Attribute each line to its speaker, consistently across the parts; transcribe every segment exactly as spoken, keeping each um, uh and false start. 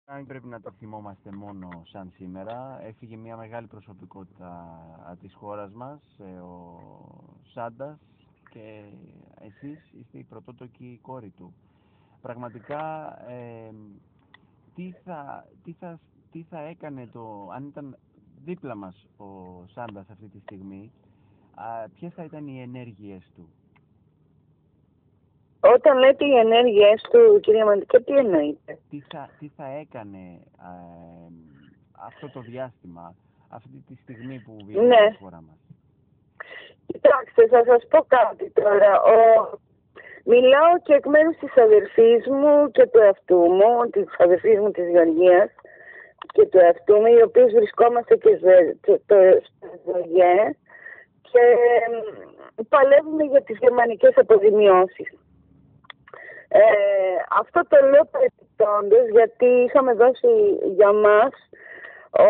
Speaker 1: Αν πρέπει να το θυμόμαστε μόνο σαν σήμερα, έφυγε μια μεγάλη προσωπικότητα της χώρας μας, ο Σάντας, και εσείς είστε η πρωτότοκη κόρη του. Πραγματικά, ε, τι, θα, τι, θα, τι θα έκανε το, αν ήταν δίπλα μας ο Σάντας αυτή τη στιγμή, α, ποιες θα ήταν οι ενέργειες του?
Speaker 2: Όταν λέτε οι ενέργειες του, κυρία Μαντικά, τι εννοείτε?
Speaker 1: Τι θα, τι θα έκανε α, αυτό το διάστημα, αυτή τη στιγμή που βιώνει
Speaker 2: ναι.
Speaker 1: η χώρα μας?
Speaker 2: Κοιτάξτε, θα σας πω κάτι τώρα. Ο... Μιλάω και εκ μέρους της αδερφής μου και του εαυτού μου, της αδερφής μου της Γεωργίας και του εαυτού μου, οι οποίοι βρισκόμαστε και στο ΖΟΓΕ και παλεύουμε για τις γερμανικές αποδημιώσεις. Ε, αυτό το λέω παρεπιπτόντως γιατί είχαμε δώσει για μας ο,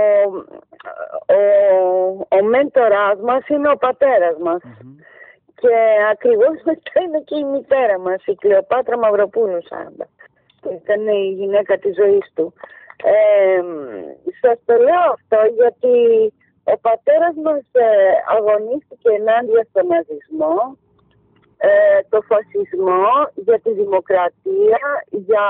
Speaker 2: ο, ο μέντορας μας είναι ο πατέρας μας. Mm-hmm. Και ακριβώς μετά είναι και η μητέρα μας, η Κλεοπάτρα Μαυροπούλου Σάντα, που ήταν η γυναίκα της ζωής του. Ε, σας το λέω αυτό γιατί ο πατέρας μας ε, αγωνίστηκε ενάντια στον ναζισμό, ε, το φασισμό, για τη δημοκρατία, για,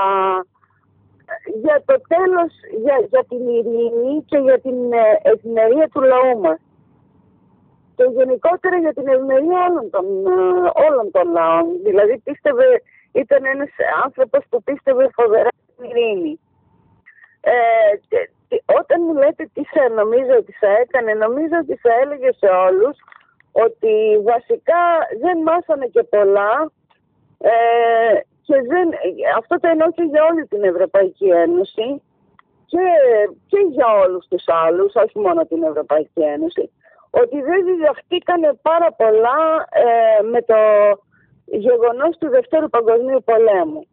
Speaker 2: για το τέλος, για, για την ειρήνη και για την ε, ευημερία του λαού μας. Και γενικότερα για την ευημερία όλων των, όλων των λαών. Δηλαδή πίστευε, ήταν ένας άνθρωπος που πίστευε φοβερά στην ειρήνη. Ε, και, και, όταν μου λέτε τι θα νομίζω ότι θα έκανε, νομίζω ότι θα έλεγε σε όλους ότι βασικά δεν μάθανε και πολλά ε, και δεν, αυτό το εννοώ και για όλη την Ευρωπαϊκή Ένωση και, και για όλους τους άλλους, όχι μόνο την Ευρωπαϊκή Ένωση, ότι δεν διδαχτήκανε πάρα πολλά ε, με το γεγονός του Δευτέρου Παγκοσμίου Πολέμου,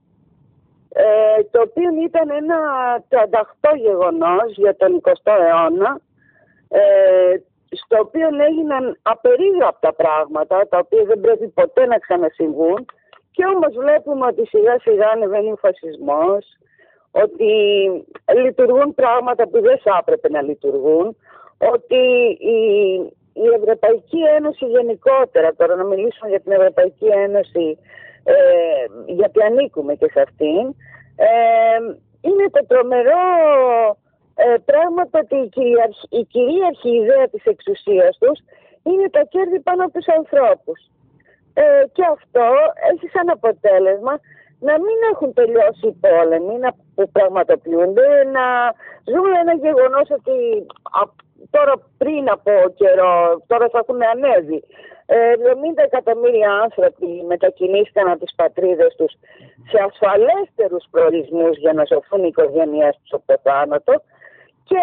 Speaker 2: ε, το οποίο ήταν ένα τρανταχτό γεγονός για τον εικοστό αιώνα, ε, στο οποίο έγιναν απερίγραπτα πράγματα, τα οποία δεν πρέπει ποτέ να ξανασυμβούν, και όμως βλέπουμε ότι σιγά σιγά ανεβαίνει ο φασισμός, ότι λειτουργούν πράγματα που δεν θα έπρεπε να λειτουργούν, ότι η, η Ευρωπαϊκή Ένωση γενικότερα, τώρα να μιλήσουμε για την Ευρωπαϊκή Ένωση, ε, γιατί ανήκουμε και σε αυτήν, ε, είναι το τρομερό ε, πράγμα ότι η, κυριαρχ, η κυρίαρχη ιδέα της εξουσίας τους είναι τα κέρδη πάνω από τους ανθρώπους. Ε, και αυτό έχει σαν αποτέλεσμα να μην έχουν τελειώσει οι πόλεμοι να, που πραγματοποιούνται, να ζούμε ένα γεγονός ότι α, τώρα πριν από καιρό, τώρα θα έχουν ανέβει, εβδομήντα εκατομμύρια άνθρωποι μετακινήθηκαν από τις πατρίδες τους σε ασφαλέστερους προορισμούς για να σωθούν οι οικογένειές τους από το θάνατο και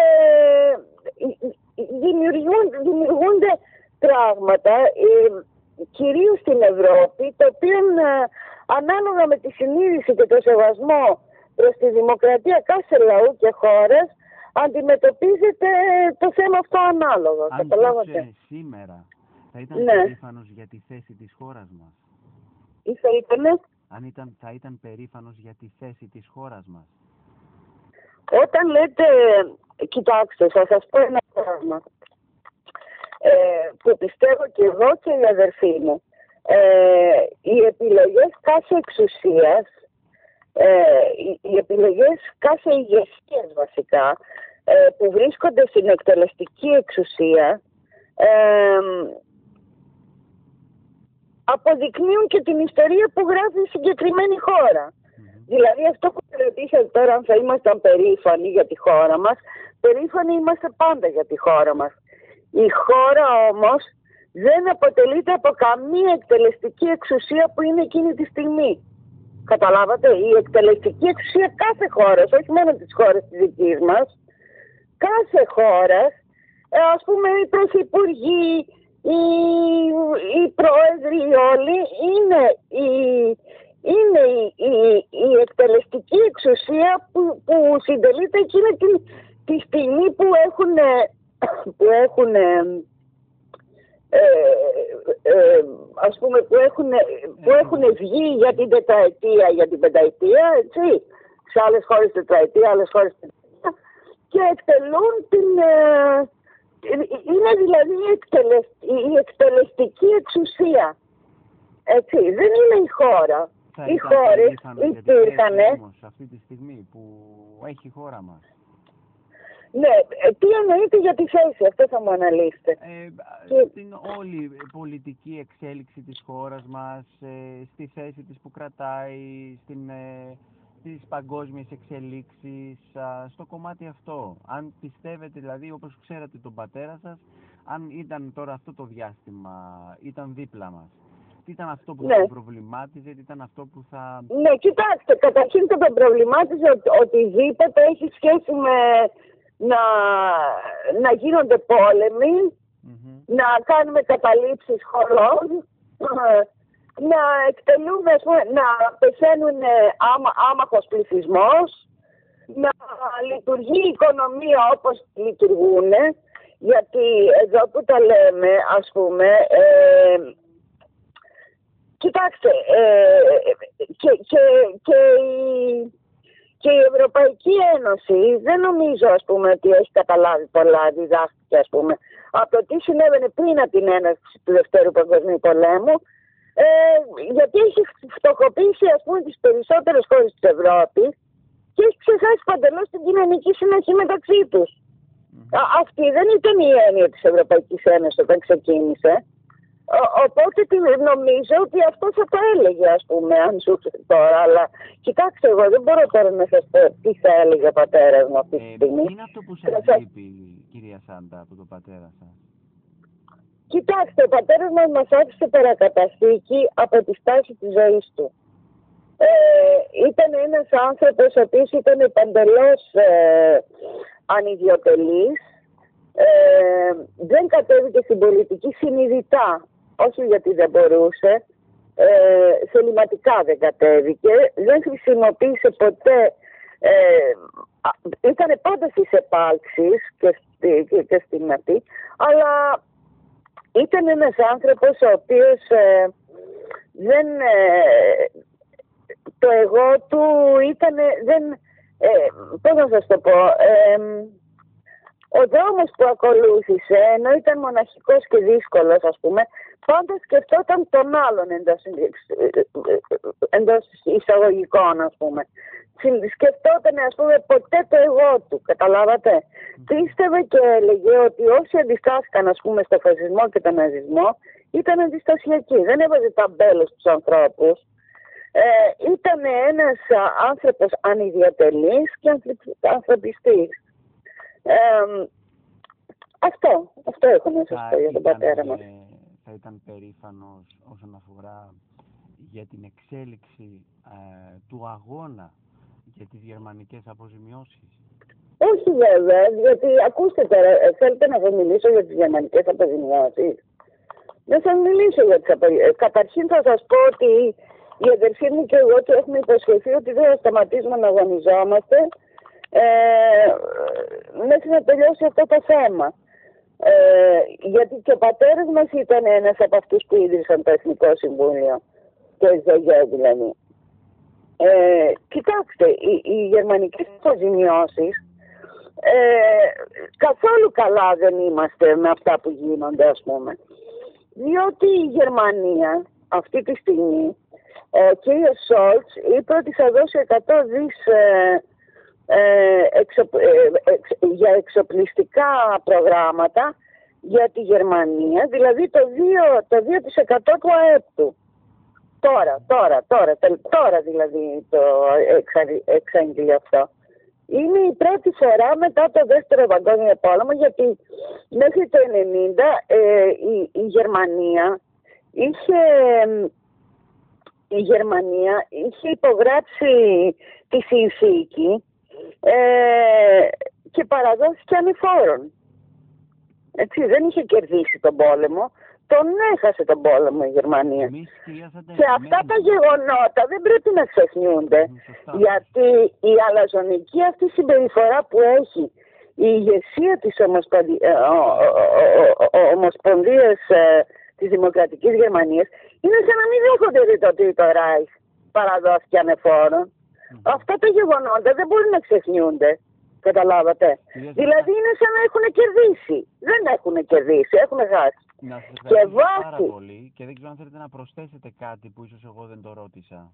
Speaker 2: δημιουργούν, δημιουργούνται πράγματα, κυρίως στην Ευρώπη, το οποίο ανάλογα με τη συνείδηση και το σεβασμό προς τη δημοκρατία κάθε λαού και χώρας αντιμετωπίζεται το θέμα αυτό ανάλογα.
Speaker 1: Αν
Speaker 2: καταλάβατε.
Speaker 1: Σήμερα θα ήταν
Speaker 2: ναι.
Speaker 1: περήφανος για τη θέση της χώρας μας?
Speaker 2: Ή θα ήτανε?
Speaker 1: Αν ήταν, θα ήταν περήφανος για τη θέση της χώρας μας?
Speaker 2: Όταν λέτε, κοιτάξτε, θα σας πω ένα πράγμα ε, που πιστεύω και εγώ και η αδερφή μου. Ε, οι επιλογές κάθε εξουσίας, ε, οι, οι επιλογές κάθε ηγεσίας βασικά, ε, που βρίσκονται στην εκτελεστική εξουσία, ε, αποδεικνύουν και την ιστορία που γράφει η συγκεκριμένη χώρα. Mm-hmm. Δηλαδή αυτό που ρωτήσατε τώρα, αν θα ήμασταν περήφανοι για τη χώρα μας, περήφανοι είμαστε πάντα για τη χώρα μας. Η χώρα όμως δεν αποτελείται από καμία εκτελεστική εξουσία που είναι εκείνη τη στιγμή. Καταλάβατε, η εκτελεστική εξουσία κάθε χώρας, όχι μόνο της χώρας της δικής μας, κάθε χώρας, ας πούμε οι πρωθυπουργοί, οι, οι πρόεδροι όλοι, είναι η, είναι η, η, η εκτελεστική εξουσία που, που συντελείται εκείνη τη, τη στιγμή που έχουν, που έχουν Ε, ε, ας πούμε που έχουν, που έχουν βγει για την τετραετία, για την πενταετία, έτσι. Σε άλλες χώρες τετραετία, άλλες χώρες πενταετία. και εκτελούν την... Είναι δηλαδή η, εκτελεσ... η εκτελεστική εξουσία. Έτσι, δεν είναι η χώρα.
Speaker 1: Θα
Speaker 2: οι χώρες υπήρχαν.
Speaker 1: Αυτή τη στιγμή που έχει η χώρα μας.
Speaker 2: Ναι, τι εννοείται για τη θέση, αυτό θα μου αναλύσετε.
Speaker 1: Ε, και... Στην όλη πολιτική εξέλιξη της χώρας μας, ε, στη θέση της που κρατάει, στην, ε, στις παγκόσμιες εξελίξεις, α, στο κομμάτι αυτό. Αν πιστεύετε, δηλαδή, όπως ξέρατε τον πατέρα σας, αν ήταν τώρα αυτό το διάστημα, ήταν δίπλα μας. Τι ήταν αυτό που ναι. θα τον προβλημάτιζε, τι ήταν αυτό που θα...
Speaker 2: Ναι, κοιτάξτε, καταρχήν θα τον προβλημάτιζε ότι οτιδήποτε έχει σχέση με να, να γίνονται πόλεμοι, mm-hmm. να κάνουμε καταλήψεις χωρών, να εκτελούμε, ας πούμε, να πεθαίνουν άμα, άμαχος πληθυσμός, να λειτουργεί η οικονομία όπως λειτουργούν, γιατί εδώ που τα λέμε, ας πούμε, ε, κοιτάξτε, ε, και, και, και, η, και η Ευρωπαϊκή Ένωση δεν νομίζω, ας πούμε, ότι έχει καταλάβει πολλά, διδάχθηκε, ας πούμε, από το τι συνέβαινε πριν από την έναρξη του Δευτέρου Παγκοσμίου Πολέμου, ε, γιατί έχει φτωχοποιήσει, ας πούμε, τις περισσότερες χώρες της Ευρώπης και έχει ξεχάσει παντελώς την κοινωνική συνοχή μεταξύ τους. Mm. Αυτή δεν ήταν η έννοια της Ευρωπαϊκής Ένωσης όταν ξεκίνησε. Ο, οπότε νομίζω ότι αυτό θα το έλεγε, ας πούμε, αν ζούσε τώρα. Αλλά κοιτάξτε, εγώ δεν μπορώ τώρα να σας πω τι θα έλεγε ο πατέρας μου αυτή τη στιγμή.
Speaker 1: Τι είναι αυτό που σας λείπει, κυρία Σάντα, από τον πατέρα σας?
Speaker 2: Κοιτάξτε, ο πατέρας μας μας άφησε παρακαταθήκη από τη στάση της ζωής του. Ε, ήταν ένας άνθρωπος ο οποίος ήταν παντελώς ε, ανιδιοτελής. Ε, δεν κατέβηκε στην πολιτική συνειδητά, όχι γιατί δεν μπορούσε, ε, θεληματικά δεν κατέβηκε, δεν χρησιμοποίησε ποτέ, ε, ήταν πάντα στις επάλξεις και, στη, και, και στην αυτή, αλλά ήταν ένας άνθρωπος ο οποίος ε, δεν, ε, το εγώ του ήταν, δεν, ε, πώς να σας το πω, ε, ο δρόμος που ακολούθησε, ενώ ήταν μοναχικός και δύσκολος, ας πούμε, πάντα σκεφτόταν τον άλλον εντός, εντός εισαγωγικών, ας πούμε. Σκεφτόταν, ας πούμε, ποτέ το εγώ του, καταλάβατε. Mm. Πίστευε και έλεγε ότι όσοι αντιστάθηκαν, ας πούμε, στο φασισμό και τον ναζισμό, ήταν αντιστασιακοί. Δεν έβαζε ταμπέλες στους ανθρώπους. Ε, ήταν ένας άνθρωπος ανιδιοτελής και ανθρωπιστής. Ε, αυτό, αυτό έχω να σας πω για τον πατέρα μας.
Speaker 1: Θα ήταν περήφανος όσον αφορά για την εξέλιξη ε, του αγώνα για τις γερμανικές αποζημιώσεις?
Speaker 2: Όχι βέβαια, γιατί ακούστε τώρα, θέλετε να σας μιλήσω για τις γερμανικές αποζημιώσεις? Δεν θα μιλήσω για τις αποζημιώσεις. Καταρχήν θα σας πω ότι η αδερφή μου και εγώ του έχουμε υποσχεθεί ότι δεν θα σταματήσουμε να αγωνιζόμαστε ε, μέχρι να τελειώσει αυτό το θέμα. Ε, γιατί και ο πατέρας μας ήταν ένας από αυτούς που ίδρυσαν το Εθνικό Συμβούλιο, το ες ντι γε δηλαδή. Ε, κοιτάξτε, οι, οι γερμανικές αποζημιώσεις ε, καθόλου καλά δεν είμαστε με αυτά που γίνονται, ας πούμε. Διότι η Γερμανία αυτή τη στιγμή, ο κύριος Σόλτς είπε ότι θα δώσει εκατό δις ε, ε, εξο, ε, εξ, για εξοπλιστικά προγράμματα για τη Γερμανία, δηλαδή το δύο τοις εκατό του ΑΕΠ του. Τώρα, τώρα, τώρα, τώρα δηλαδή το εξάγγειλε αυτό. Είναι η πρώτη φορά μετά το Δεύτερο Παγκόσμιο Πόλεμο, γιατί μέχρι το ενενήντα ε, η, η Γερμανία είχε... Η Γερμανία είχε υπογράψει τη συνθήκη ε, και παραδόθηκε ανεφόρον. Έτσι, δεν είχε κερδίσει τον πόλεμο, τον έχασε τον πόλεμο η Γερμανία.
Speaker 1: Εμείς,
Speaker 2: και αυτά τα γεγονότα δεν πρέπει να ξεχνιούνται, γιατί η αλαζονική αυτή συμπεριφορά που έχει η ηγεσία της Ομοσπονδίας, ε, Ομοσπονδίας ε, της Δημοκρατικής Γερμανίας είναι σαν να μην δέχονται ότι το Τρίτο Ράιχ παραδόθηκε ανεφόρον. Mm. Αυτά τα γεγονότα δεν μπορεί να ξεχνιούνται. Καταλάβατε.
Speaker 1: Κυρία
Speaker 2: Δηλαδή είναι σαν να έχουν κερδίσει. Δεν έχουν κερδίσει, έχουν χάσει.
Speaker 1: Να σας
Speaker 2: Και
Speaker 1: ευχαριστήσω πάρα
Speaker 2: βάσει.
Speaker 1: πολύ και δεν ξέρω αν θέλετε να προσθέσετε κάτι που ίσως εγώ δεν το ρώτησα.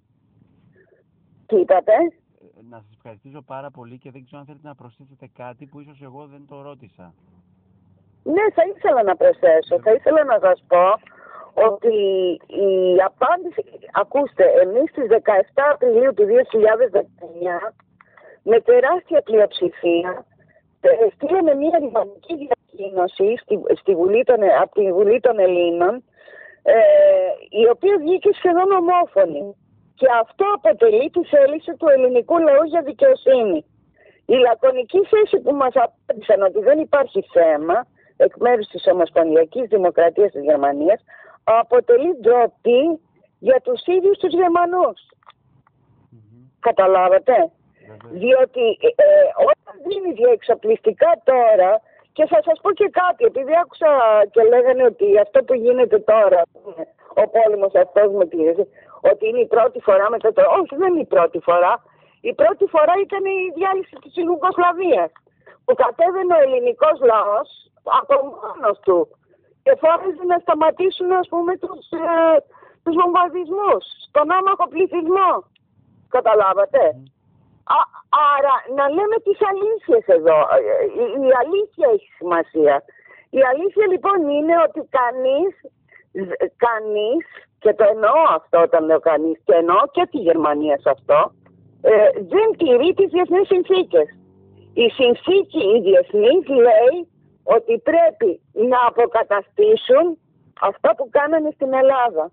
Speaker 2: Τι είπατε?
Speaker 1: Ε, Να σας ευχαριστήσω πάρα πολύ και δεν ξέρω αν θέλετε να προσθέσετε κάτι που ίσως εγώ δεν το ρώτησα.
Speaker 2: Ναι, θα ήθελα να προσθέσω. Θα ήθελα να σας πω ότι η απάντηση... Ακούστε, εμείς στις δεκαεπτά Απριλίου του δύο χιλιάδες δεκαεννιά με τεράστια πλειοψηφία στείλαμε μια ρημανική διακοίνωση στη, στη Βουλή των, από τη Βουλή των Ελλήνων, ε, η οποία βγήκε σχεδόν ομόφωνη. Και αυτό αποτελεί τη θέληση του ελληνικού λαού για δικαιοσύνη. Η λακωνική θέση που μας απάντησαν ότι δεν υπάρχει θέμα εκ μέρους της Ομοσπονδιακής Δημοκρατίας της Γερμανίας αποτελεί ντροπή για τους ίδιους τους Γερμανούς. Mm-hmm. Καταλάβατε? Mm-hmm. Διότι ε, όταν δίνει διαεξοπλιστικά τώρα, και θα σας πω και κάτι, επειδή άκουσα και λέγανε ότι αυτό που γίνεται τώρα, ο πόλεμος αυτός με τη, ότι είναι η πρώτη φορά μετά το... Όχι, δεν είναι η πρώτη φορά. Η πρώτη φορά ήταν η διάλυση της Ιουγκοσλαβίας, που κατέβαινε ο ελληνικός λαός από μόνος του και φώναζε να σταματήσουν, ας πούμε, τους, ε, τους βομβαρδισμούς στον άμαχο πληθυσμό. Καταλάβατε? Mm. Α, άρα να λέμε τις αλήθειες εδώ. Η, η αλήθεια έχει σημασία. Η αλήθεια λοιπόν είναι ότι κανείς, κανείς, και το εννοώ αυτό όταν λέω κανείς, και εννοώ και τη Γερμανία σε αυτό, ε, δεν τηρεί τις διεθνείς συνθήκες. Η συνθήκη η διεθνής λέει ότι πρέπει να αποκαταστήσουν αυτά που κάνανε στην Ελλάδα.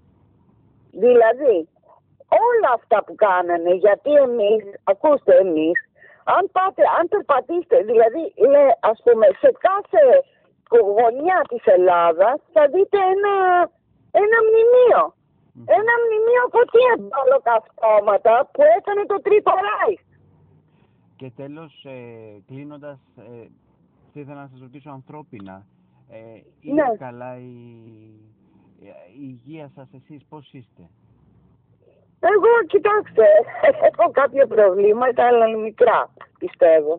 Speaker 2: Δηλαδή, όλα αυτά που κάνανε, γιατί εμείς, ακούστε εμείς, αν πάτε, αν περπατήσετε, δηλαδή, λέ, ας πούμε, σε κάθε γωνιά της Ελλάδας θα δείτε ένα, ένα μνημείο. Mm. Ένα μνημείο από τι εμπαλοκαυτώματα που έκανε το Τρίτο Ράιχ.
Speaker 1: Και τέλος, ε, κλείνοντας, ε, θα ήθελα να σας ρωτήσω ανθρώπινα, ε, είναι ναι. καλά η, η υγεία σας, εσείς πώς είστε?
Speaker 2: Εγώ, κοιτάξτε, έχω κάποια προβλήματα, αλλά είναι μικρά, πιστεύω.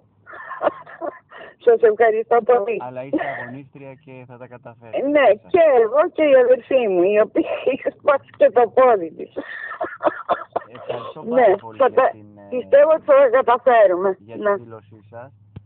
Speaker 2: Σας ευχαριστώ πολύ.
Speaker 1: Αλλά είστε αγωνίστρια και θα τα καταφέρετε.
Speaker 2: Ναι, και εγώ και η αδερφή μου, η οποία είχε σπάσει και το πόδι της.
Speaker 1: Ευχαριστώ πάρα ναι, πολύ για
Speaker 2: τα...
Speaker 1: την...
Speaker 2: Πιστεύω ότι θα τα καταφέρουμε.
Speaker 1: Για την ναι. δήλωσή σας.